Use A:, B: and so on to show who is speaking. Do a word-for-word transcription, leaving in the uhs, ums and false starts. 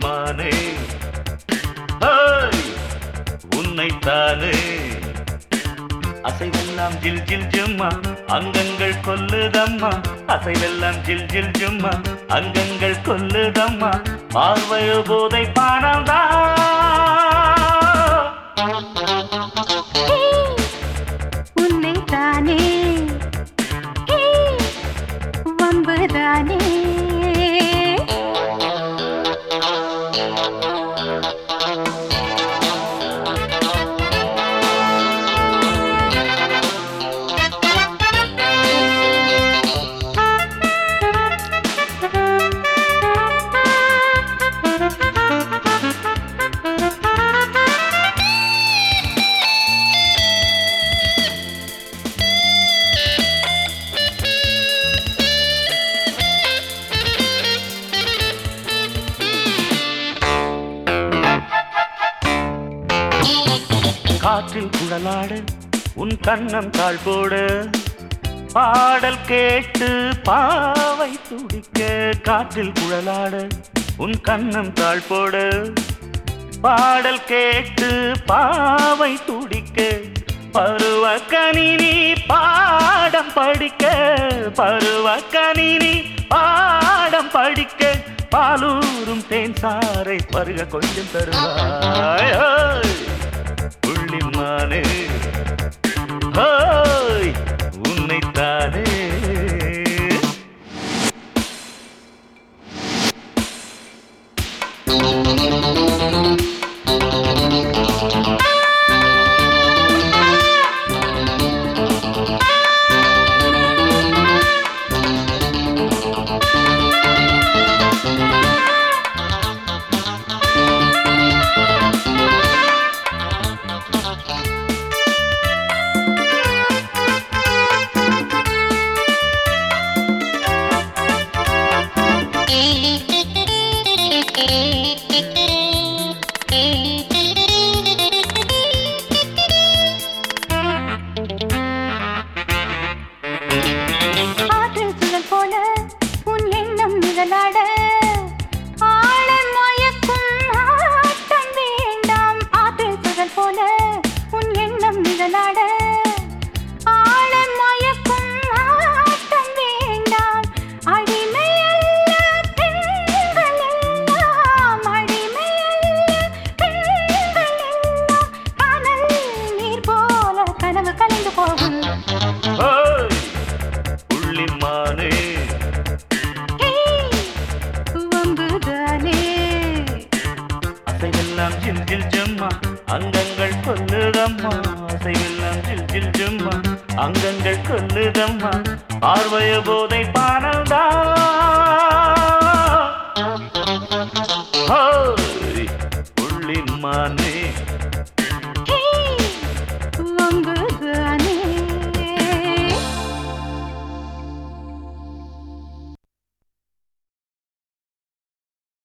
A: புள்ளிமானே உன்னைத்தானே அசைவெல்லாம் ஜில் ஜில் ஜும்மா அங்கங்கள் கொல்லுதம்மா அசைவெல்லாம் ஜில் ஜில் ஜும்மா அங்கங்கள் கொல்லுதம்மா பார்வையோ போதை பானம்தான்
B: உன்னைத்தானே வம்புதானே
A: காற்றில் குழலாடு உன் கண்ணம் தாழ் போடு பாடல் கேட்டு பாவை துடிக்க காற்றில் குழலாடு உன் கண்ணம் தாழ் போடு பாடல் கேட்டு பாவை துடிக்க பருவ கணினி பாடம் படிக்க பருவ கணினி பாடம் படிக்க பாலூரும் தேன் சாரை பருக கொஞ்சம் தருவாய் புள்ளிமானே உன்னைத்தானே புள்ளிமானே
B: வம்புதானே
A: அசைவெல்லாம் ஜில் ஜில் ஜும்மா அங்கங்கள் கொல்லுதம்மா அசைவெல்லாம் ஜில் ஜில் ஜும்மா அங்கங்கள் கொல்லுதம்மா பார்வைய போதை பானந்தா புள்ளிமானே